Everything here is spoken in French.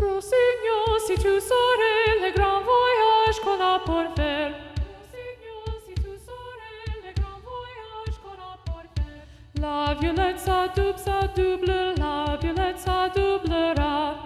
Prosignons si tu saurais les grands voyages qu'on a pour faire. Prosignons si tu saurais les grands voyages qu'on a pour faire. La violette s'adouble, la violette s'adoublera.